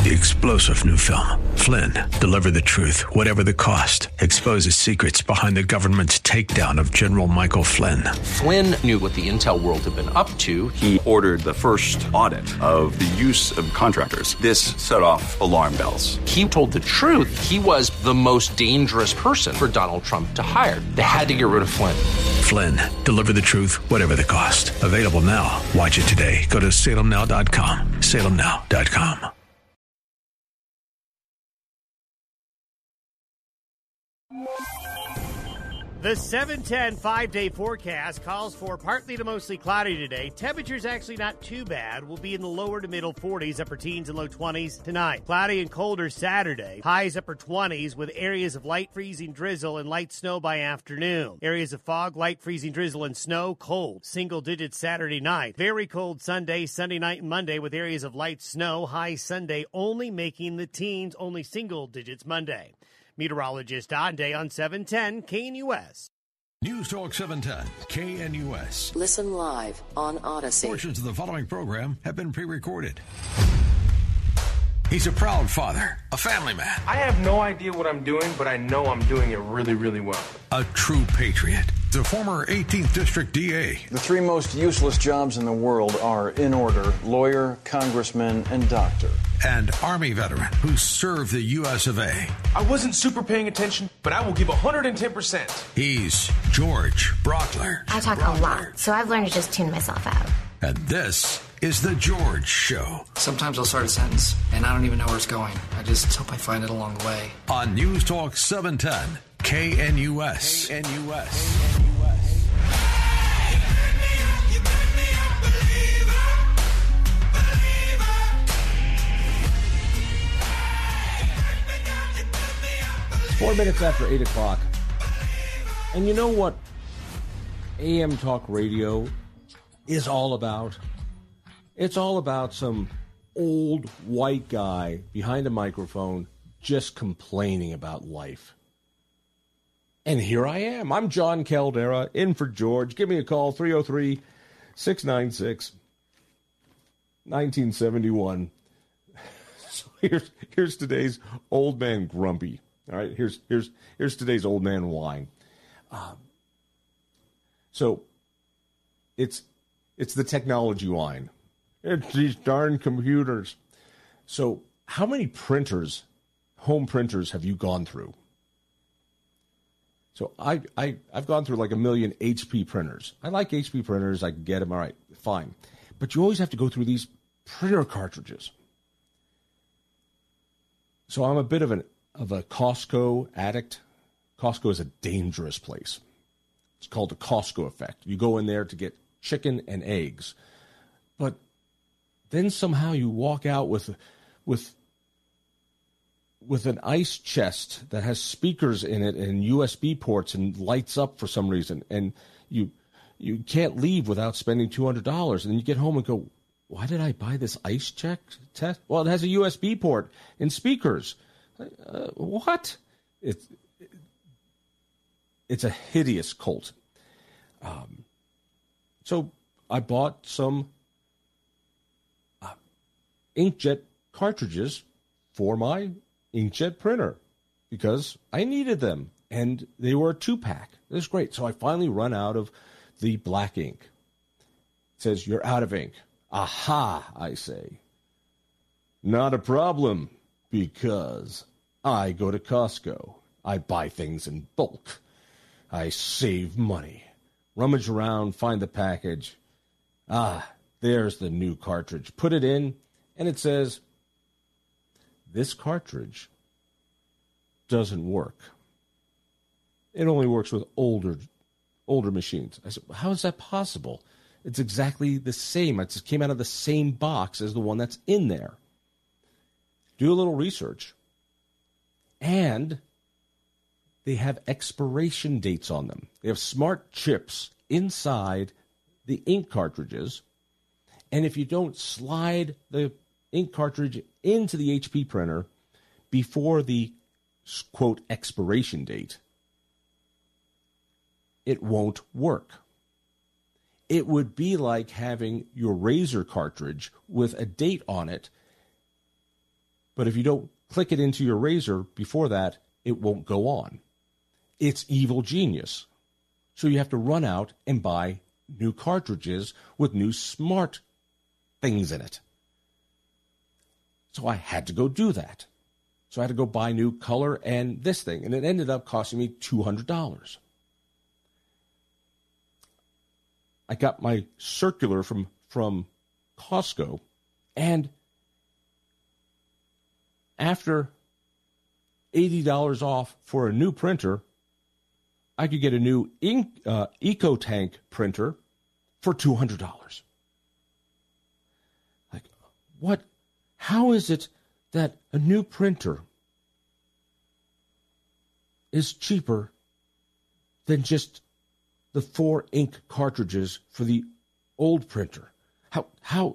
The explosive new film, Flynn, deliver the truth, whatever the cost, exposes secrets behind the government's takedown of General Michael Flynn. Flynn knew what the intel world had been up to. He ordered the first audit of the use of contractors. This set off alarm bells. He told the truth. He was the most dangerous person for Donald Trump to hire. They had to get rid of Flynn. Flynn, deliver the truth, whatever the cost. Available now. Watch it today. Go to salemnow.com. salemnow.com. The 710 5-day forecast calls for partly to mostly cloudy today. Temperatures actually not too bad. We'll be in the lower to middle 40s, upper teens and low 20s tonight. Cloudy and colder Saturday. Highs upper 20s with areas of light freezing drizzle and light snow by afternoon. Areas of fog, light freezing drizzle and snow, cold. Single digits Saturday night. Very cold Sunday, Sunday night and Monday with areas of light snow. High Sunday only making the teens, only single digits Monday. Meteorologist Don Day on 710 KNUS. News Talk 710 KNUS. Listen live on Odyssey. Portions of the following program have been pre-recorded. He's a proud father, a family man. I have no idea what I'm doing, but I know I'm doing it really, really well. A true patriot. The former 18th District DA. The three most useless jobs in the world are, in order, lawyer, congressman, and doctor. And Army veteran who served the U.S. of A. I wasn't super paying attention, but I will give 110%. He's George Brockler. I talk a lot, so I've learned to just tune myself out. And this is The George Show. Sometimes I'll start a sentence, and I don't even know where it's going. I just hope I find it along the way. On News Talk 710, KNUS. KNUS. It's 4 minutes after 8 o'clock. And you know what AM Talk Radio is all about? It's all about some old white guy behind a microphone just complaining about life. And here I am. I'm John Caldera, in for George. Give me a call, 303-696-1971. So here's today's old man grumpy. All right, here's today's old man whine. So it's the technology whine. It's these darn computers. So how many printers, home printers, have you gone through? So I've gone through like 1 million HP printers. I like HP printers. I can get them. All right, fine. But you always have to go through these printer cartridges. So I'm a bit of a Costco addict. Costco is a dangerous place. It's called the Costco effect. You go in there to get chicken and eggs, but then somehow you walk out with an ice chest that has speakers in it and USB ports and lights up for some reason, and you can't leave without spending $200. And then you get home and go, why did I buy this ice test? Well, it has a USB port and speakers. What? It's a hideous cult. So I bought some inkjet cartridges for my inkjet printer because I needed them, and they were a 2-pack. It was great. So I finally run out of the black ink. It says, you're out of ink. Aha, I say. Not a problem, because I go to Costco. I buy things in bulk. I save money. Rummage around, find the package. Ah, there's the new cartridge. Put it in, and it says, this cartridge doesn't work. It only works with older machines. I said, how is that possible? It's exactly the same. It just came out of the same box as the one that's in there. Do a little research. And they have expiration dates on them. They have smart chips inside the ink cartridges. And if you don't slide the ink cartridge into the HP printer before the, quote, expiration date, it won't work. It would be like having your Razor cartridge with a date on it But if you don't click it into your razor before that, it won't go on. It's evil genius. So you have to run out and buy new cartridges with new smart things in it. So I had to go do that. So I had to go buy new color and this thing, and it ended up costing me $200. I got my circular from Costco, and after $80 off for a new printer, I could get a new EcoTank printer for $200. Like, what? How is it that a new printer is cheaper than just the 4 ink cartridges for the old printer? How?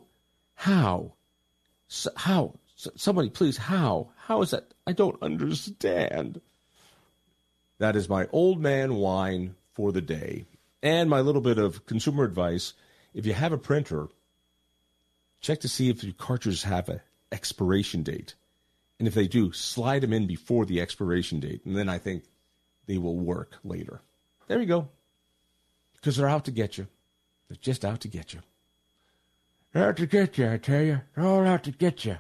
Somebody, please, how? How is that? I don't understand. That is my old man whine for the day. And my little bit of consumer advice. If you have a printer, check to see if your cartridges have an expiration date. And if they do, slide them in before the expiration date. And then I think they will work later. There you go. Because they're out to get you. They're just out to get you. They're out to get you, I tell you. They're all out to get you.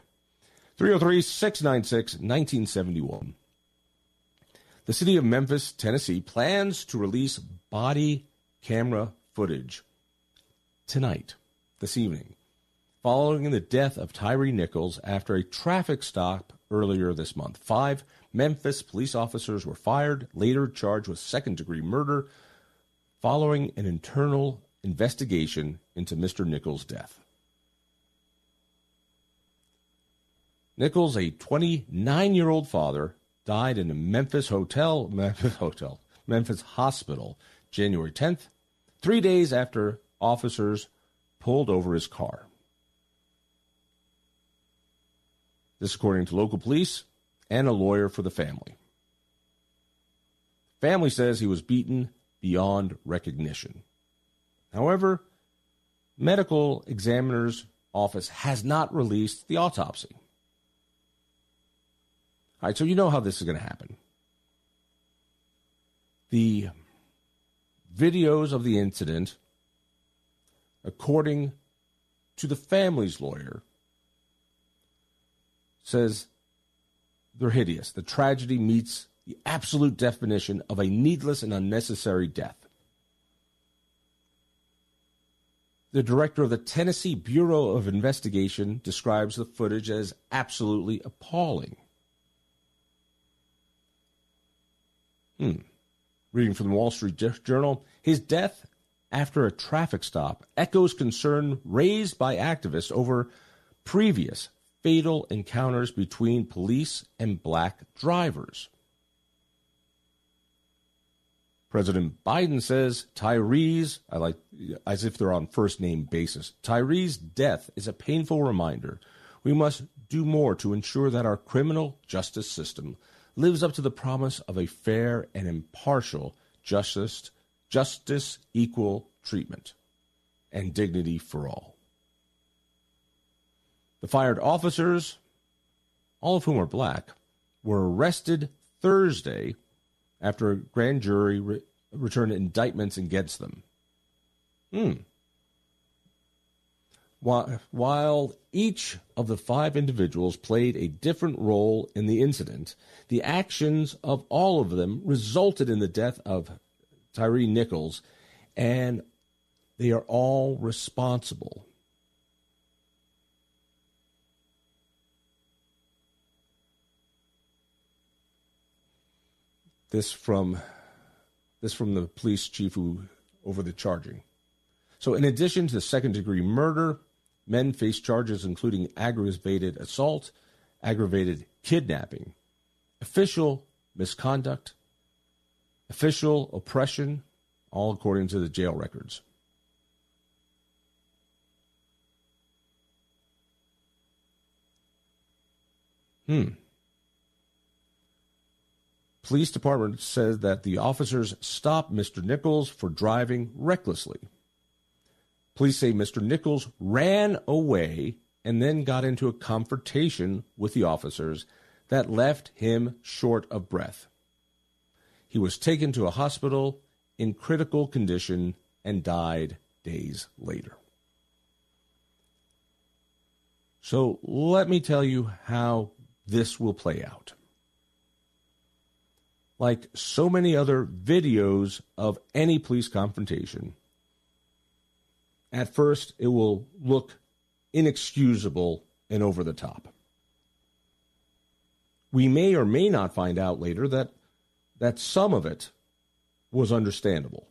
303-696-1971. The city of Memphis, Tennessee, plans to release body camera footage tonight, this evening, following the death of Tyre Nichols after a traffic stop earlier this month. 5 Memphis police officers were fired, later charged with second-degree murder, following an internal investigation into Mr. Nichols' death. Nichols, a 29-year-old father, died in a Memphis hospital, January 10th, 3 days after officers pulled over his car. This according to local police and a lawyer for the family. Family says he was beaten beyond recognition. However, medical examiner's office has not released the autopsy. All right, so you know how this is going to happen. The videos of the incident, according to the family's lawyer, says they're hideous. The tragedy meets the absolute definition of a needless and unnecessary death. The director of the Tennessee Bureau of Investigation describes the footage as absolutely appalling. Reading from the Wall Street Journal, his death after a traffic stop echoes concern raised by activists over previous fatal encounters between police and black drivers. President Biden says Tyre's, I like as if they're on first name basis, Tyre's death is a painful reminder. We must do more to ensure that our criminal justice system lives up to the promise of a fair and impartial justice, equal treatment, and dignity for all. The fired officers, all of whom are black, were arrested Thursday after a grand jury returned indictments against them. While each of the 5 individuals played a different role in the incident, the actions of all of them resulted in the death of Tyre Nichols, and they are all responsible. This from the police chief who over the charging. So in addition to second-degree murder, men face charges including aggravated assault, aggravated kidnapping, official misconduct, official oppression, all according to the jail records. Police department says that the officers stopped Mr. Nichols for driving recklessly. Police say Mr. Nichols ran away and then got into a confrontation with the officers that left him short of breath. He was taken to a hospital in critical condition and died days later. So let me tell you how this will play out. Like so many other videos of any police confrontation, at first it will look inexcusable and over the top. We may or may not find out later that some of it was understandable,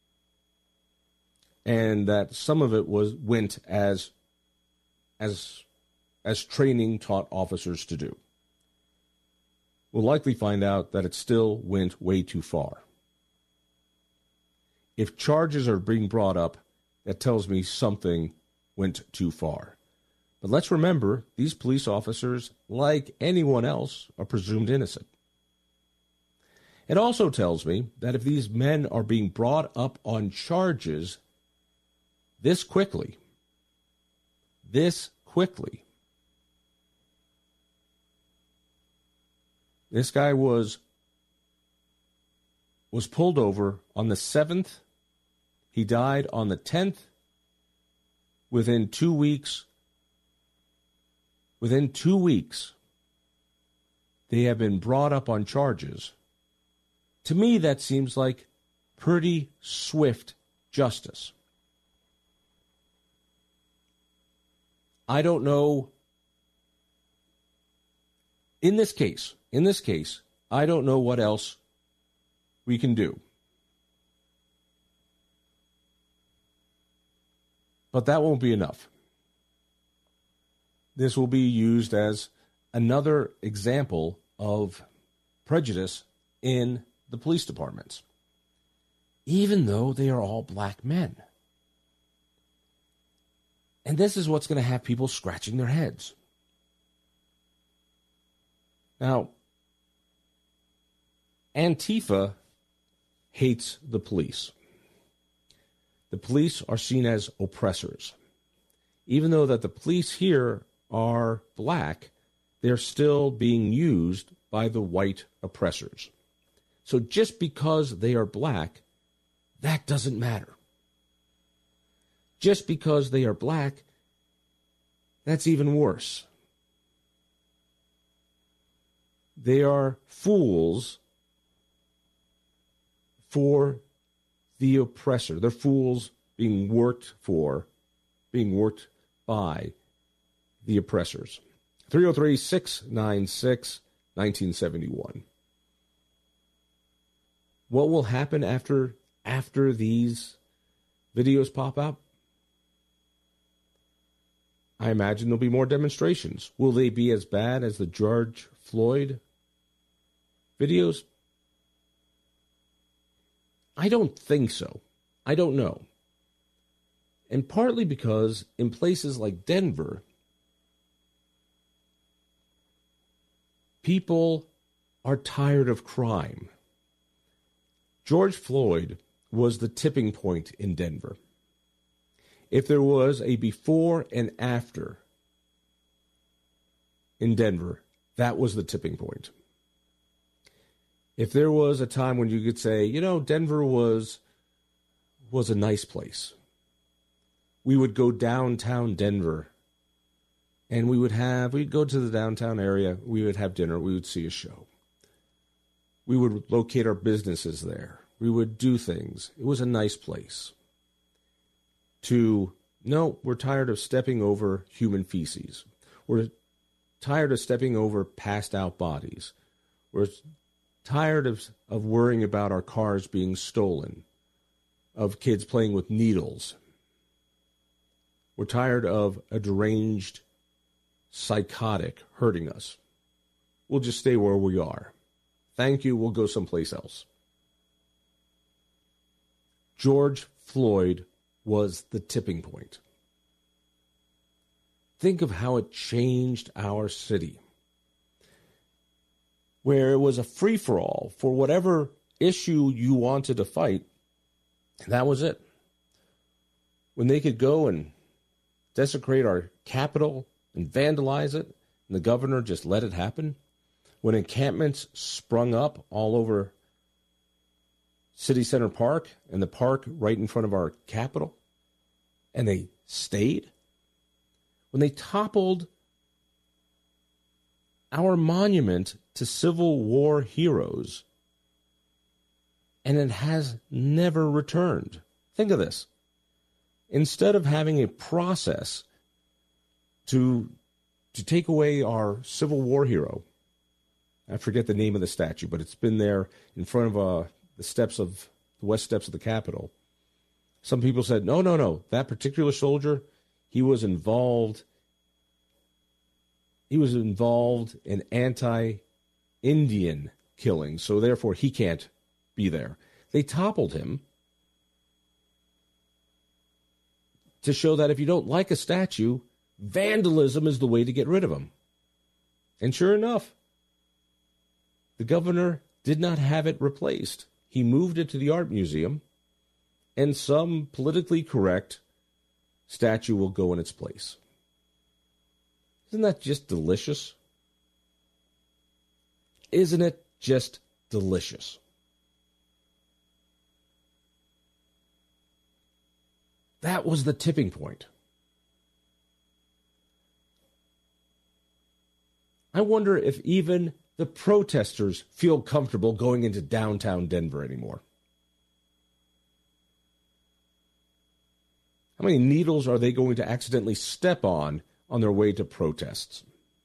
and that some of it went as training taught officers to do. We'll likely find out that it still went way too far. If charges are being brought up, that tells me something went too far. But let's remember, these police officers, like anyone else, are presumed innocent. It also tells me that if these men are being brought up on charges this quickly, this guy was pulled over on the 7th. He died on the 10th. Within 2 weeks, they have been brought up on charges. To me, that seems like pretty swift justice. I don't know. In this case, I don't know what else we can do. But that won't be enough. This will be used as another example of prejudice in the police departments, even though they are all black men. And this is what's going to have people scratching their heads. Now, Antifa hates the police. The police are seen as oppressors. Even though that the police here are black, they're still being used by the white oppressors. So just because they are black, that doesn't matter. Just because they are black, that's even worse. They are fools for the oppressor. They're fools being worked by the oppressors. 303-696-1971. What will happen after these videos pop up? I imagine there'll be more demonstrations. Will they be as bad as the George Floyd videos? I don't think so. I don't know. And partly because in places like Denver, people are tired of crime. George Floyd was the tipping point in Denver. If there was a before and after in Denver, that was the tipping point. If there was a time when you could say, Denver was a nice place, we would go downtown Denver and we'd go to the downtown area, we would have dinner, we would see a show. We would locate our businesses there. We would do things. It was a nice place. No, we're tired of stepping over human feces. We're tired of stepping over passed out bodies. We're tired of worrying about our cars being stolen, of kids playing with needles. We're tired of a deranged psychotic hurting us. We'll just stay where we are. Thank you, we'll go someplace else. George Floyd was the tipping point. Think of how it changed our city, where it was a free-for-all for whatever issue you wanted to fight, and that was it. When they could go and desecrate our Capitol and vandalize it, and the governor just let it happen. When encampments sprung up all over City Center Park and the park right in front of our Capitol, and they stayed. When they toppled our monument to Civil War heroes, and it has never returned. Think of this. Instead of having a process to take away our Civil War hero, I forget the name of the statue, but it's been there in front of the west steps of the Capitol. Some people said, no, that particular soldier, he was involved in anti-Indian killing, so therefore he can't be there. They toppled him to show that if you don't like a statue, vandalism is the way to get rid of him. And sure enough, the governor did not have it replaced. He moved it to the art museum, and some politically correct statue will go in its place. Isn't that just delicious? Isn't it just delicious? That was the tipping point. I wonder if even the protesters feel comfortable going into downtown Denver anymore. How many needles are they going to accidentally step on their way to protests?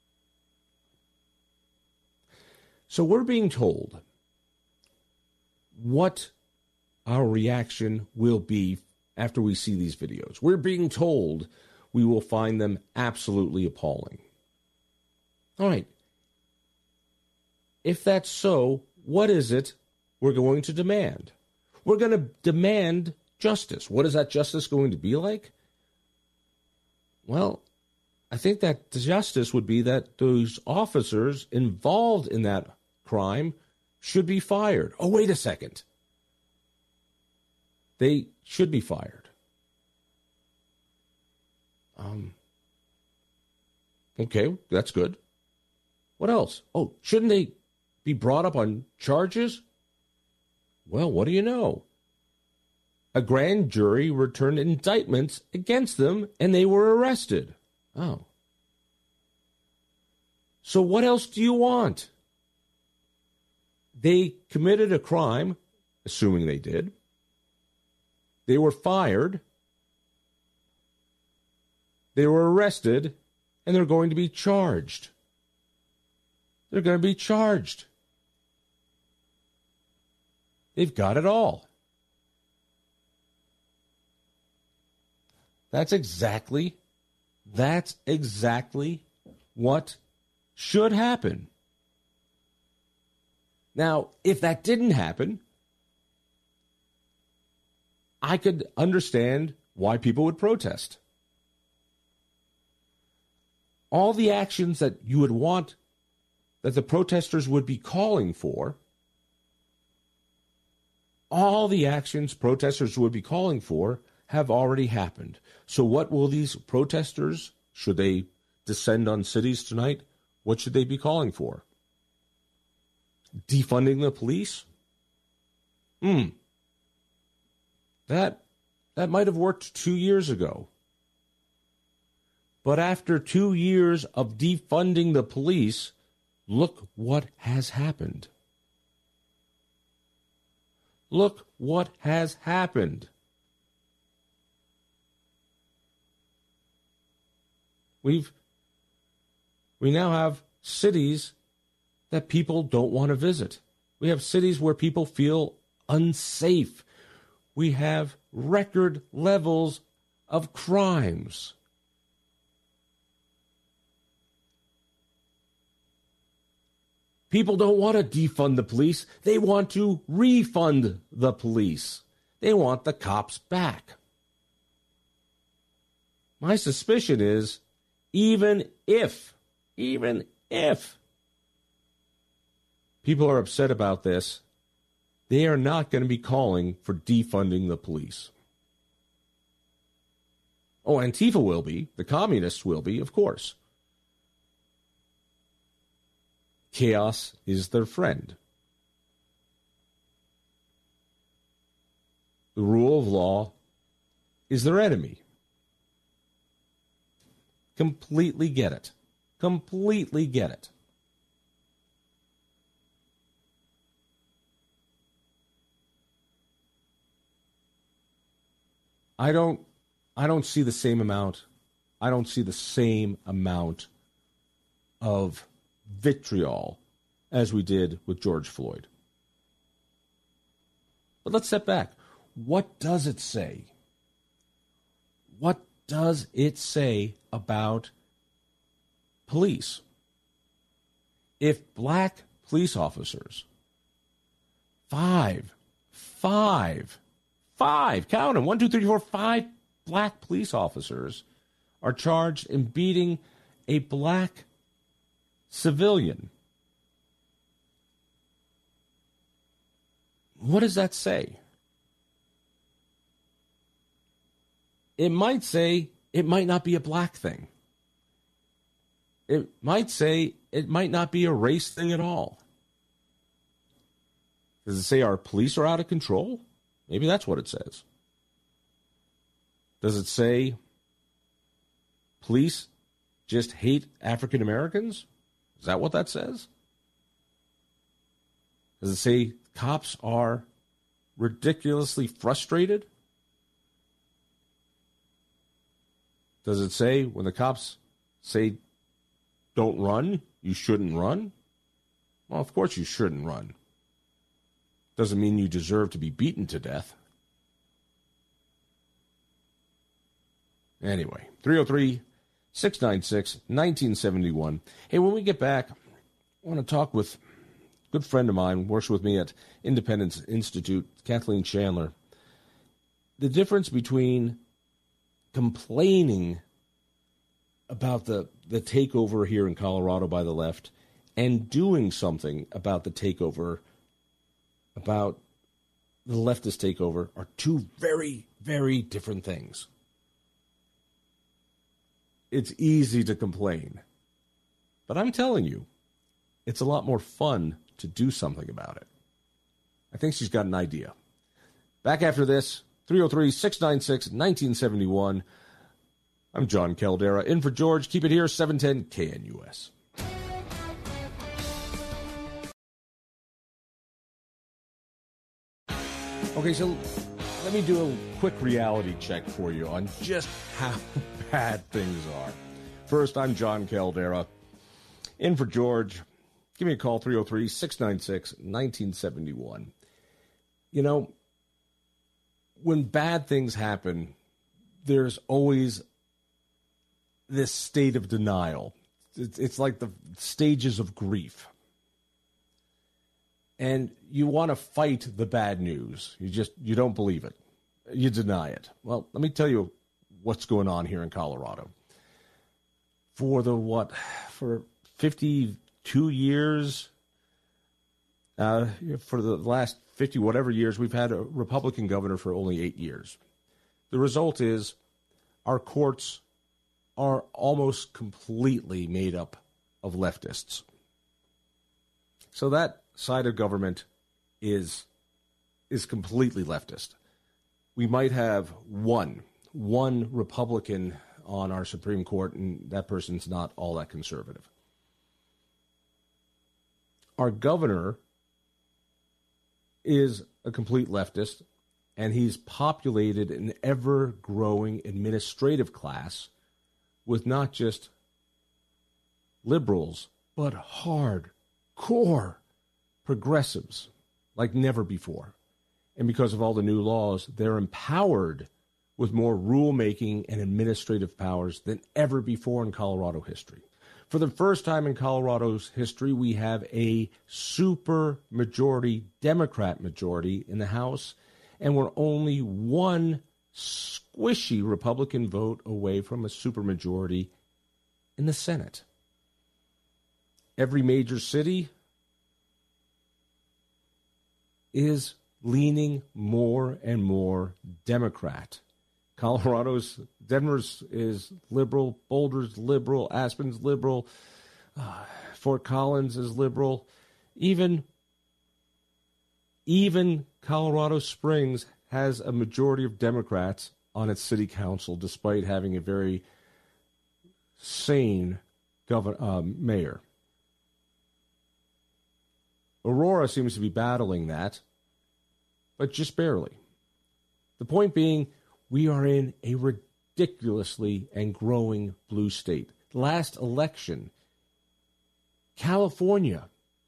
So we're being told what our reaction will be after we see these videos. We're being told we will find them absolutely appalling. All right. If that's so, what is it we're going to demand? We're going to demand justice. What is that justice going to be like? Well, I think that the justice would be that those officers involved in that crime should be fired. Oh, wait a second. They should be fired. Okay, that's good. What else? Oh, shouldn't they be brought up on charges? Well, what do you know? A grand jury returned indictments against them, and they were arrested. Oh. So what else do you want? They committed a crime, assuming they did. They were fired. They were arrested, and they're going to be charged. They're going to be charged. They've got it all. That's exactly what should happen. Now, if that didn't happen, I could understand why people would protest. All the actions that you would want, that the protesters would be calling for, all the actions protesters would be calling for have already happened. So what will these protesters, should they descend on cities tonight, what should they be calling for? Defunding the police? That might have worked 2 years ago. But after 2 years of defunding the police, look what has happened. Look what has happened. We now have cities that people don't want to visit. We have cities where people feel unsafe. We have record levels of crimes. People don't want to defund the police. They want to refund the police. They want the cops back. My suspicion is, even if people are upset about this, they are not going to be calling for defunding the police. Oh, Antifa will be. The communists will be, of course. chaos is their friend. The rule of law is their enemy. Completely get it. Completely get it. I don't see the same amount. I don't see the same amount of vitriol as we did with George Floyd. But let's step back. What does it say? What does it say about police? If black police officers, five, count them, 1, 2, 3, 4, 5 black police officers are charged in beating a black civilian, what does that say? It might say it might not be a black thing. It might say it might not be a race thing at all. Does it say our police are out of control? Maybe that's what it says. Does it say police just hate African Americans? Is that what that says? Does it say cops are ridiculously frustrated? Does it say when the cops say don't run, you shouldn't run? Well, of course you shouldn't run. Doesn't mean you deserve to be beaten to death. Anyway, 303-696-1971. Hey, when we get back, I want to talk with a good friend of mine, works with me at Independence Institute, Kathleen Chandler. The difference between complaining about the takeover here in Colorado by the left and doing something about the takeover, about the leftist takeover, are two very, very different things. It's easy to complain, but I'm telling you, it's a lot more fun to do something about it. I think she's got an idea. Back after this, 303-696-1971. I'm John Caldera, in for George. Keep it here, 710 KNUS. Okay, so let me do a quick reality check for you on just how bad things are. First, I'm John Caldera, in for George. Give me a call, 303-696-1971. You know, when bad things happen, there's always this state of denial. It's like the stages of grief. And you want to fight the bad news. You don't believe it. You deny it. Well, let me tell you what's going on here in Colorado. For 52 years, for the last 50 whatever years, we've had a Republican governor for only 8 years. The result is our courts are almost completely made up of leftists. So that side of government is completely leftist. We might have one Republican on our Supreme Court, and that person's not all that conservative. Our governor is a complete leftist, and he's populated an ever-growing administrative class with not just liberals, but hardcore progressives like never before. And because of all the new laws, they're empowered with more rulemaking and administrative powers than ever before in Colorado history. For the first time in Colorado's history, we have a super majority, Democrat majority in the House, and we're only one squishy Republican vote away from a supermajority in the Senate. Every major city is leaning more and more Democrat. Denver's is liberal, Boulder's liberal, Aspen's liberal, Fort Collins is liberal. Even Colorado Springs has a majority of Democrats on its city council, despite having a very sane mayor. Aurora seems to be battling that, but just barely. The point being, we are in a ridiculously and growing blue state. Last election, California,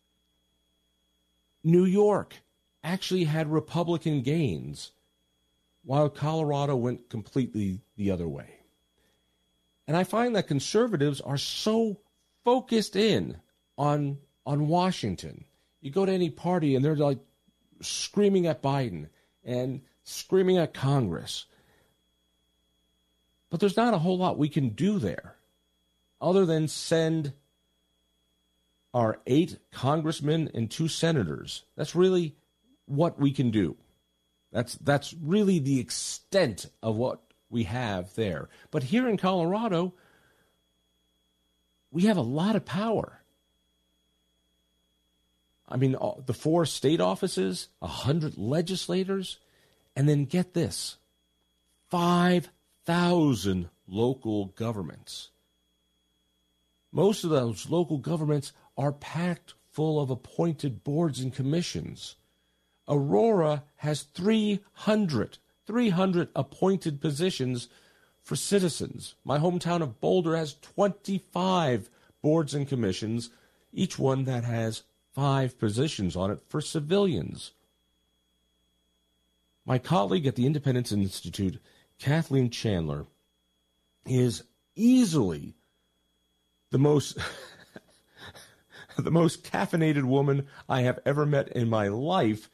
New York actually had Republican gains, while Colorado went completely the other way. And I find that conservatives are so focused in on Washington. You go to any party and they're like screaming at Biden and screaming at Congress. But there's not a whole lot we can do there other than send our 8 congressmen and 2 senators. That's really what we can do. That's really the extent of what we have there. But here in Colorado, we have a lot of power. I mean, the 4 state offices, 100 legislators, and then get this, 5,000 local governments. Most of those local governments are packed full of appointed boards and commissions. Aurora has 300 appointed positions for citizens. My hometown of Boulder has 25 boards and commissions, each one that has 5 positions on it for civilians. My colleague at the Independence Institute, Kathleen Chandler, is easily the most the most caffeinated woman I have ever met in my life.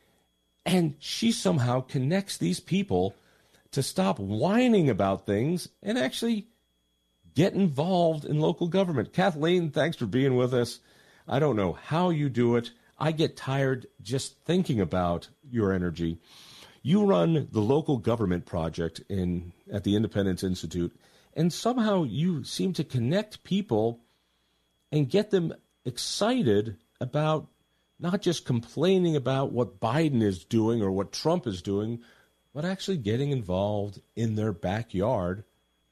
And she somehow connects these people to stop whining about things and actually get involved in local government. Kathleen, thanks for being with us. I don't know how you do it. I get tired just thinking about your energy. You run the local government project at the Independence Institute, and somehow you seem to connect people and get them excited about not just complaining about what Biden is doing or what Trump is doing, but actually getting involved in their backyard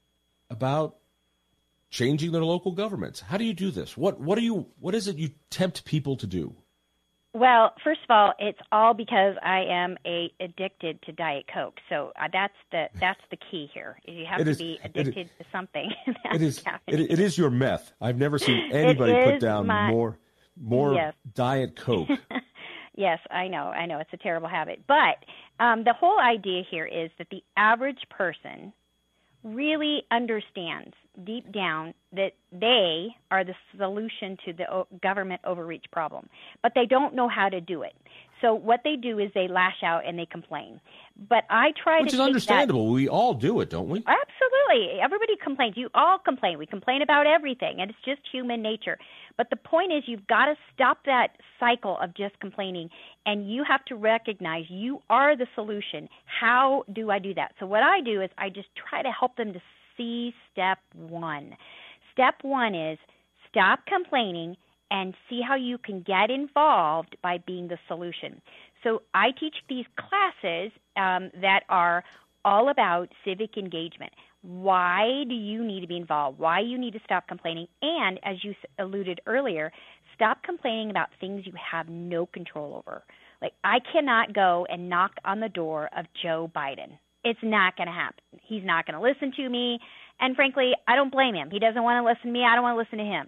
about changing their local governments. How do you do this? What is it you tempt people to do? Well, first of all, it's all because I am addicted to Diet Coke. So that's the key here. You have to be addicted to something. It is your meth. I've never seen anybody put down more yes. Diet Coke. Yes, I know. It's a terrible habit. But the whole idea here is that the average person really understands deep down that they are the solution to the government overreach problem, but they don't know how to do it. So what they do is they lash out and they complain. But I try to. Which is understandable. We all do it, don't we? Absolutely. Everybody complains. You all complain. We complain about everything, and it's just human nature. But the point is, you've got to stop that cycle of just complaining, and you have to recognize you are the solution. How do I do that? So what I do is I just try to help them to see step 1. Step 1 is stop complaining and see how you can get involved by being the solution. So I teach these classes that are all about civic engagement. Why do you need to be involved? Why you need to stop complaining? And as you alluded earlier, stop complaining about things you have no control over. Like, I cannot go and knock on the door of Joe Biden. It's not going to happen. He's not going to listen to me. And frankly, I don't blame him. He doesn't want to listen to me. I don't want to listen to him.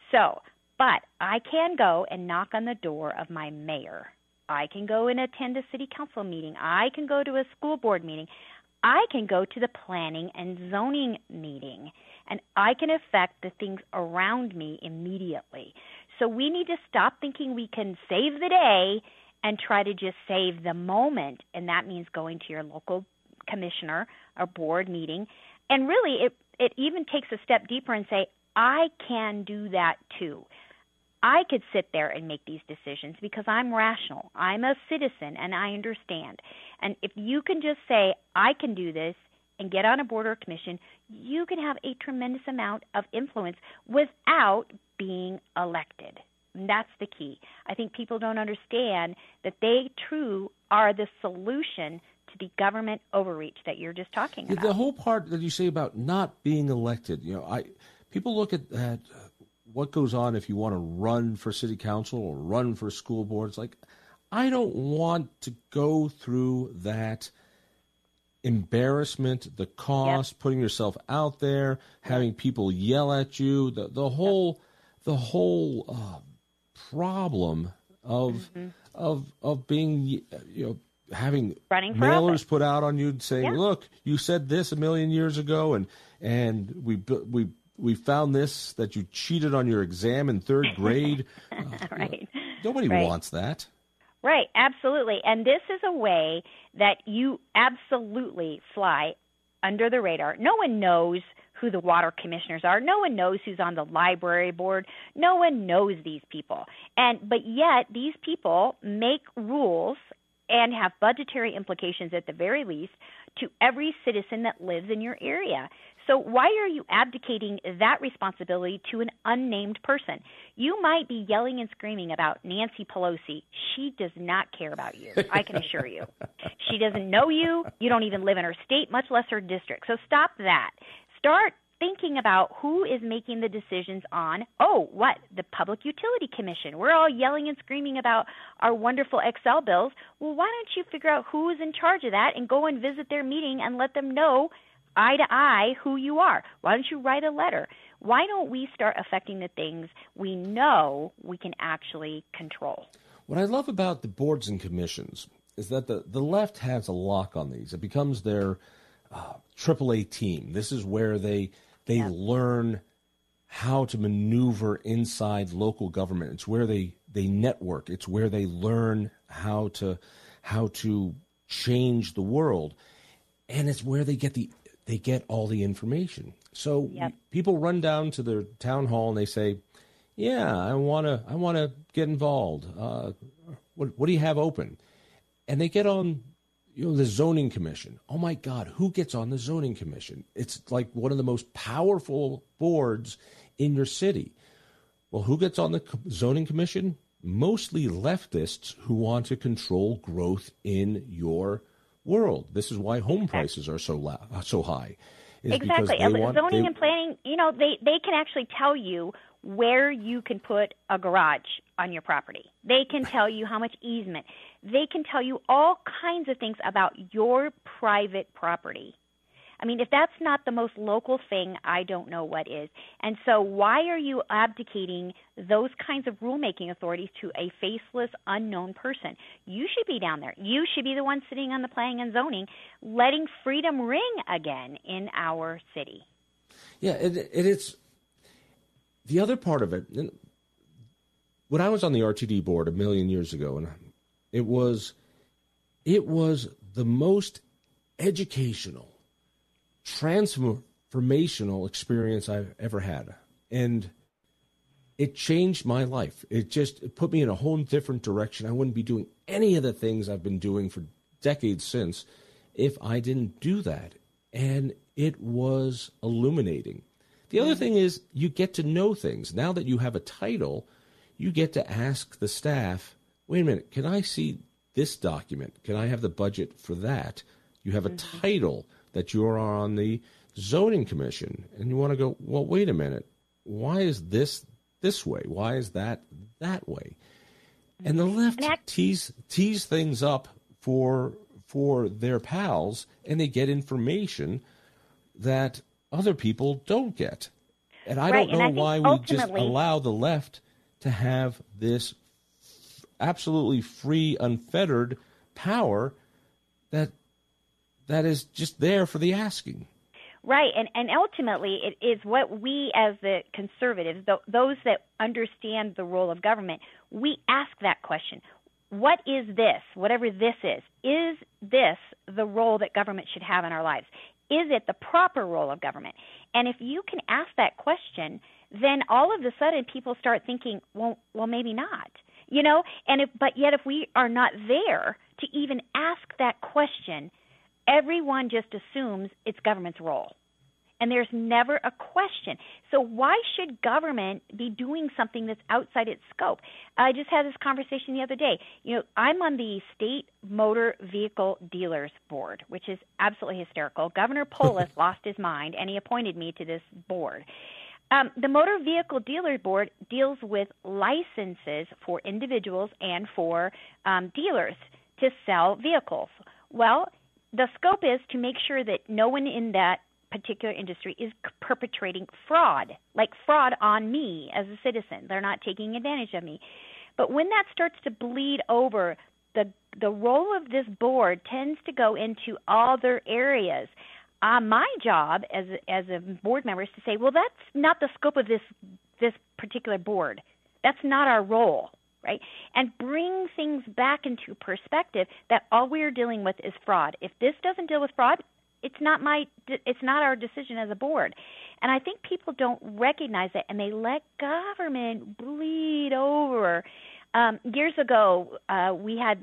But I can go and knock on the door of my mayor. I can go and attend a city council meeting. I can go to a school board meeting. I can go to the planning and zoning meeting, and I can affect the things around me immediately. So we need to stop thinking we can save the day and try to just save the moment, and that means going to your local commissioner or board meeting. And really, it even takes a step deeper and say, I can do that too. I could sit there and make these decisions because I'm rational. I'm a citizen, and I understand. And if you can just say, I can do this, and get on a board or commission, you can have a tremendous amount of influence without being elected. And that's the key. I think people don't understand that they too are the solution to the government overreach that you're just talking about. The whole part that you say about not being elected, people look at what goes on if you want to run for city council or run for school board. It's like, I don't want to go through that embarrassment, the cost, putting yourself out there, having people yell at you, the whole problem of being, having mailers put out on you saying, look, you said this a million years ago, and we found this, that you cheated on your exam in third grade. Right. Nobody wants that. Right, absolutely. And this is a way that you absolutely fly under the radar. No one knows who the water commissioners are. No one knows who's on the library board. No one knows these people. But yet these people make rules and have budgetary implications at the very least to every citizen that lives in your area. So why are you abdicating that responsibility to an unnamed person? You might be yelling and screaming about Nancy Pelosi. She does not care about you, I can assure you. She doesn't know you. You don't even live in her state, much less her district. So stop that. Start thinking about who is making the decisions on, the Public Utility Commission. We're all yelling and screaming about our wonderful Excel bills. Well, why don't you figure out who is in charge of that and go and visit their meeting and let them know eye to eye who you are? Why don't you write a letter? Why don't we start affecting the things we know we can actually control? What I love about the boards and commissions is that the left has a lock on these. It becomes their AAA team. This is where they learn how to maneuver inside local government. It's where they network. It's where they learn how to change the world, and it's where they get all the information. So people run down to their town hall and they say, "Yeah, I want to get involved. What do you have open?" And they get on the zoning commission. Oh my God, who gets on the zoning commission? It's like one of the most powerful boards in your city. Well, who gets on the zoning commission? Mostly leftists who want to control growth in your world. This is why home prices are so high. Exactly. Zoning and planning, they can actually tell you where you can put a garage on your property. They can tell you how much easement. They can tell you all kinds of things about your private property. I mean, if that's not the most local thing, I don't know what is. And so why are you abdicating those kinds of rulemaking authorities to a faceless, unknown person? You should be down there. You should be the one sitting on the planning and zoning, letting freedom ring again in our city. Yeah, it's the other part of it. When I was on the RTD board a million years ago, and it was the most educational, transformational experience I've ever had. And it changed my life. It put me in a whole different direction. I wouldn't be doing any of the things I've been doing for decades since if I didn't do that. And it was illuminating. The other thing is you get to know things. Now that you have a title, you get to ask the staff, wait a minute, can I see this document? Can I have the budget for that? You have a title that you are on the zoning commission, and you want to go, well, wait a minute. Why is this way? Why is that way? And the left tease things up for their pals, and they get information that other people don't get. And I don't know why we just allow the left to have this absolutely free, unfettered power that is just there for the asking. Right, and ultimately it is what we as the conservatives, those that understand the role of government, we ask that question. What is this, whatever this is? Is this the role that government should have in our lives? Is it the proper role of government? And if you can ask that question, then all of a sudden people start thinking, well, maybe not. But yet if we are not there to even ask that question, everyone just assumes it's government's role. And there's never a question. So why should government be doing something that's outside its scope? I just had this conversation the other day. I'm on the State Motor Vehicle Dealers Board, which is absolutely hysterical. Governor Polis lost his mind, and he appointed me to this board. The Motor Vehicle Dealer Board deals with licenses for individuals and for dealers to sell vehicles. Well, the scope is to make sure that no one in that particular industry is perpetrating fraud, like fraud on me as a citizen. They're not taking advantage of me. But when that starts to bleed over, the role of this board tends to go into other areas. My job as a board member is to say, well, that's not the scope of this particular board. That's not our role, right? And bring things back into perspective that all we're dealing with is fraud. If this doesn't deal with fraud, it's not our decision as a board. And I think people don't recognize that, and they let government bleed over. Years ago, we had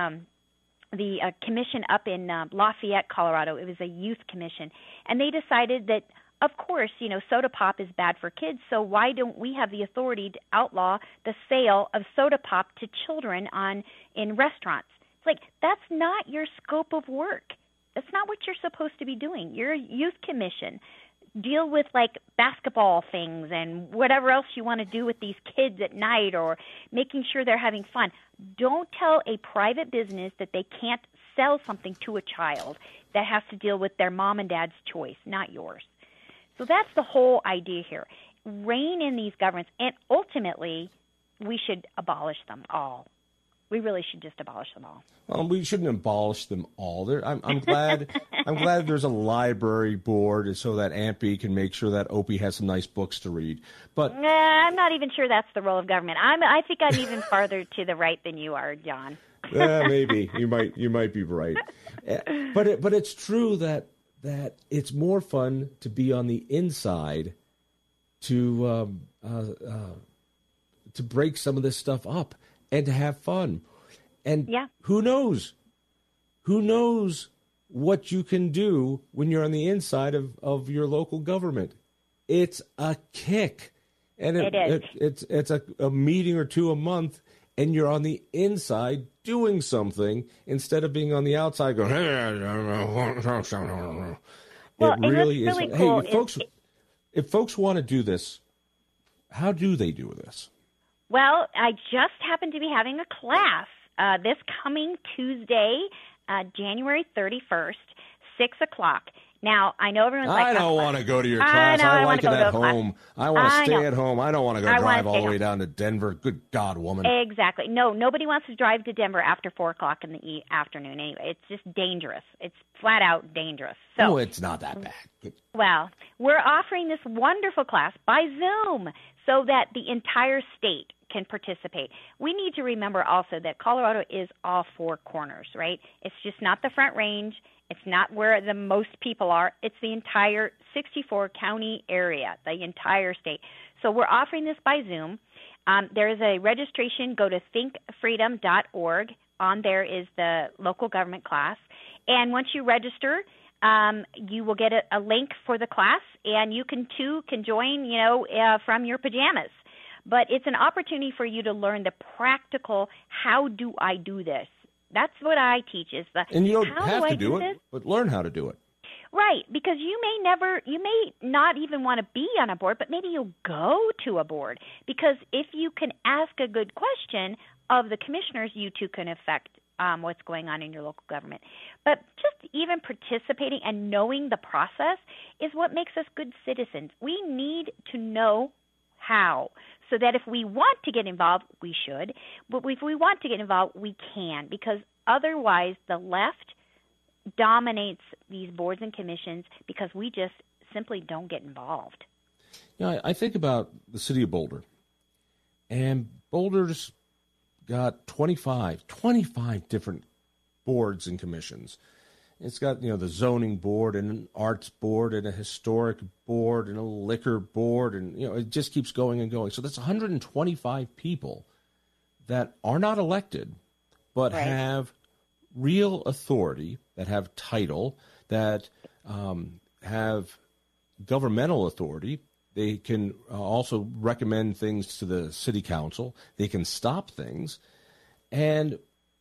the commission up in Lafayette, Colorado. It was a youth commission, and they decided that, of course, soda pop is bad for kids, so why don't we have the authority to outlaw the sale of soda pop to children in restaurants? It's like, that's not your scope of work. That's not what you're supposed to be doing. You're a youth commission. Deal with like basketball things and whatever else you want to do with these kids at night, or making sure they're having fun. Don't tell a private business that they can't sell something to a child. That has to deal with their mom and dad's choice, not yours. So that's the whole idea here. Rein in these governments, and ultimately we should abolish them all. We really should just abolish them all. Well, we shouldn't abolish them all. I'm glad. I'm glad there's a library board so that Aunt Bee can make sure that Opie has some nice books to read. But I'm not even sure that's the role of government. I think I'm even farther to the right than you are, John. Maybe you might be right. But it's true that it's more fun to be on the inside to break some of this stuff up. And to have fun. And who knows? Who knows what you can do when you're on the inside of your local government? It's a kick. And it's a meeting or two a month, and you're on the inside doing something instead of being on the outside going, well, it really is. Cool. Hey, if folks want to do this, how do they do this? Well, I just happen to be having a class this coming Tuesday, January 31st, 6 o'clock. Now, I know everyone's like, I don't want to go to your class. I like it at home. I want to stay at home. I don't want to go drive all the way down to Denver. Good God, woman. Exactly. No, nobody wants to drive to Denver after 4 o'clock in the afternoon anyway. It's just dangerous. It's flat out dangerous. So, it's not that bad. Well, we're offering this wonderful class by Zoom so that the entire state can participate. We need to remember also that Colorado is all four corners, right? It's just not the Front Range. It's not where the most people are. It's the entire 64-county area, the entire state. So we're offering this by Zoom. There is a registration. Go to thinkfreedom.org. On there is the local government class. And once you register, you will get a link for the class, and you can join, from your pajamas. But it's an opportunity for you to learn the practical, how do I do this? That's what I teach is and you don't have to do it, but learn how to do it. Right, because you may not even want to be on a board, but maybe you'll go to a board. Because if you can ask a good question of the commissioners, you too can affect what's going on in your local government. But just even participating and knowing the process is what makes us good citizens. We need to know how, so that if we want to get involved, we should. But if we want to get involved, we can, because otherwise the left dominates these boards and commissions because we just simply don't get involved. I think about the city of Boulder, and Boulder's got 25 different boards and commissions. It's got, the zoning board and an arts board and a historic board and a liquor board, and, it just keeps going and going. So that's 125 people that are not elected but have real authority, that have title, that have governmental authority. They can also recommend things to the city council. They can stop things. And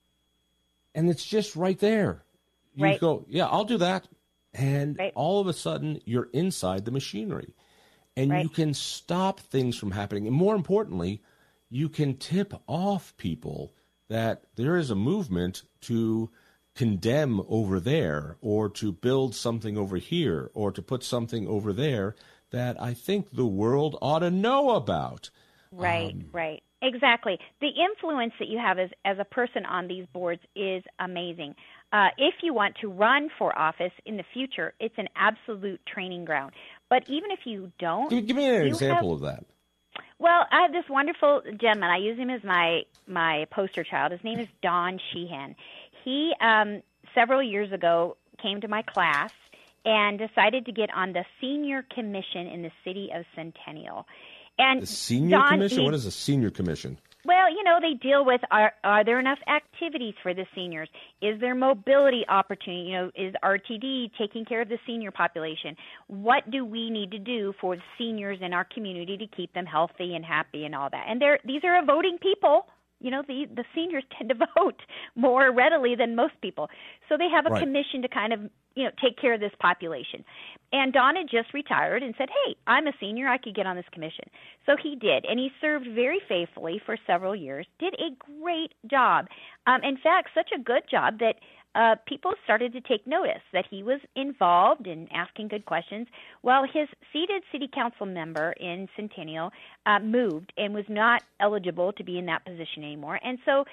it's just right there. You go, yeah, I'll do that. And all of a sudden, you're inside the machinery. And you can stop things from happening. And more importantly, you can tip off people that there is a movement to condemn over there, or to build something over here, or to put something over there that I think the world ought to know about. Right. Exactly. The influence that you have as a person on these boards is amazing. If you want to run for office in the future, it's an absolute training ground. But even if you don't... Give me an example of that. Well, I have this wonderful gentleman. I use him as my poster child. His name is Don Sheehan. He, several years ago, came to my class and decided to get on the senior commission in the city of Centennial. And the senior commission? What is a senior commission? Well, they deal with are there enough activities for the seniors? Is there mobility opportunity? Is RTD taking care of the senior population? What do we need to do for the seniors in our community to keep them healthy and happy and all that? And these are voting people. The seniors tend to vote more readily than most people. So they have a commission to kind of, take care of this population. And Don had just retired and said, hey, I'm a senior. I could get on this commission. So he did. And he served very faithfully for several years, did a great job. In fact, such a good job that people started to take notice that he was involved in asking good questions. Well, his seated city council member in Centennial moved and was not eligible to be in that position anymore. And so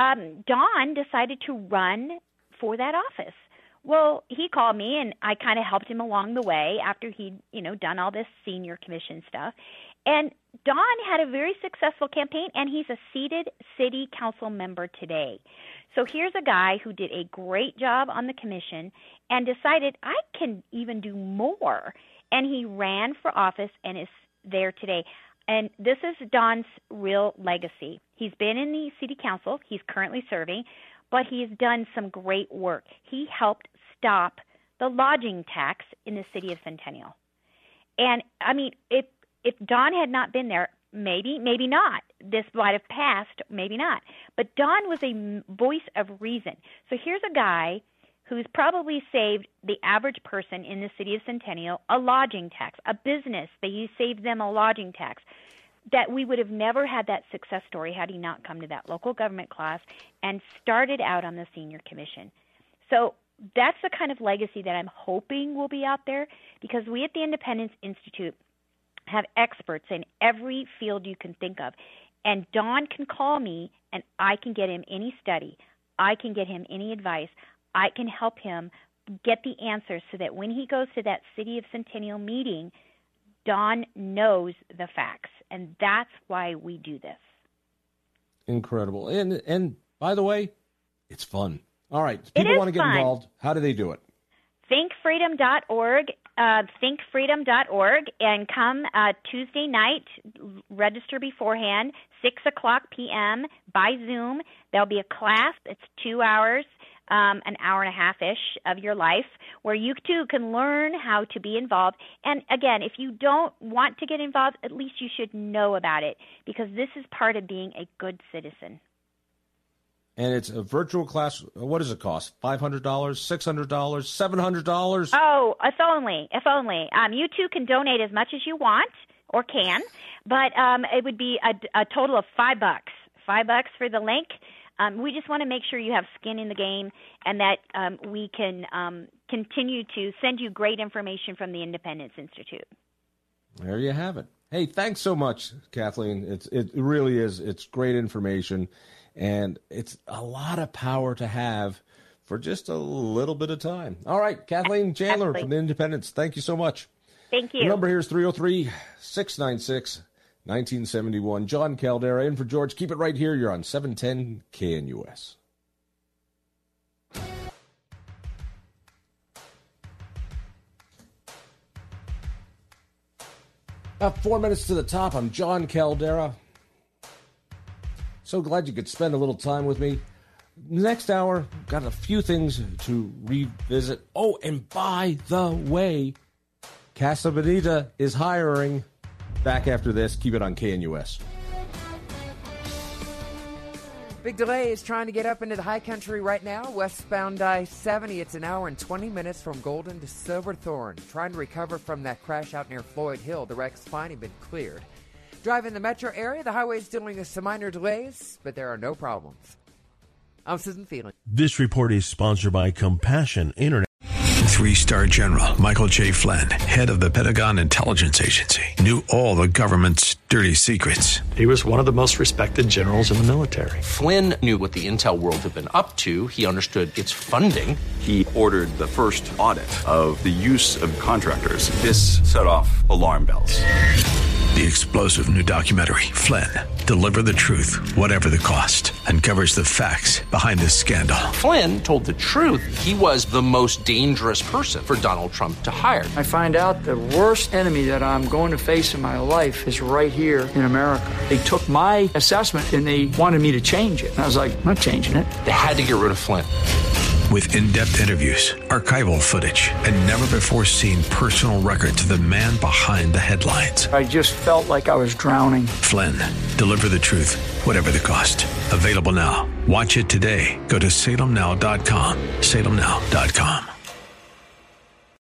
Don decided to run for that office. Well, he called me, and I kind of helped him along the way after he'd, done all this senior commission stuff. And Don had a very successful campaign, and he's a seated city council member today. So here's a guy who did a great job on the commission and decided, I can even do more. And he ran for office and is there today. And this is Don's real legacy. He's been in the city council. He's currently serving, but he's done some great work. He helped stop the lodging tax in the city of Centennial. And, I mean, if Don had not been there, maybe not. This might have passed, maybe not. But Don was a voice of reason. So here's a guy who's probably saved the average person in the city of Centennial a lodging tax, a business. They saved them a lodging tax. That we would have never had that success story had he not come to that local government class and started out on the senior commission. So that's the kind of legacy that I'm hoping will be out there, because we at the Independence Institute have experts in every field you can think of. And Don can call me, and I can get him any study. I can get him any advice. I can help him get the answers so that when he goes to that City of Centennial meeting, Don knows the facts. And that's why we do this. Incredible. And by the way, it's fun. All right. If people want to get involved, how do they do it? thinkfreedom.org. Thinkfreedom.org, and come Tuesday night, register beforehand, 6:00 p.m. by Zoom. There'll be a class. It's 2 hours, an hour and a half-ish of your life, where you too can learn how to be involved. And again, if you don't want to get involved, at least you should know about it, because this is part of being a good citizen. And it's a virtual class. What does it cost? $500, $600, $700? Oh, if only. You too can donate as much as you want or can, but it would be a total of $5. $5 for the link. We just want to make sure you have skin in the game, and that we can continue to send you great information from the Independence Institute. There you have it. Hey, thanks so much, Kathleen. It really is. It's great information. And it's a lot of power to have for just a little bit of time. All right, Kathleen Chandler from the Independence, thank you so much. Thank you. The number here is 303-696-1971. John Caldera in for George. Keep it right here. You're on 710 KNUS. About 4 minutes to the top. I'm John Caldera. So glad you could spend a little time with me. next hour, got a few things to revisit. Oh, and by the way, Casa Bonita is hiring. Back after this. Keep it on KNUS. Big delay is trying to get up into the high country right now. Westbound I-70, it's an hour and 20 minutes from Golden to Silverthorne. Trying to recover from that crash out near Floyd Hill. The wreck's finally been cleared. Driving the metro area, the highway is dealing with some minor delays, but there are no problems. I'm Susan Thielen. This report is sponsored by Compassion Internet. 3-star General Michael J. Flynn, head of the Pentagon Intelligence Agency, knew all the government's dirty secrets. He was one of the most respected generals in the military. Flynn knew what the intel world had been up to. He understood its funding. He ordered the first audit of the use of contractors. This set off alarm bells. The explosive new documentary, Flynn, Deliver the Truth, Whatever the Cost, uncovers the facts behind this scandal. Flynn told the truth. He was the most dangerous person for Donald Trump to hire. I find out the worst enemy that I'm going to face in my life is right here in America. They took my assessment and they wanted me to change it. And I was like, I'm not changing it. They had to get rid of Flynn. With in-depth interviews, archival footage, and never-before-seen personal records of the man behind the headlines. I just felt like I was drowning. Flynn, Deliver the Truth, Whatever the Cost. Available now. Watch it today. Go to salemnow.com. salemnow.com.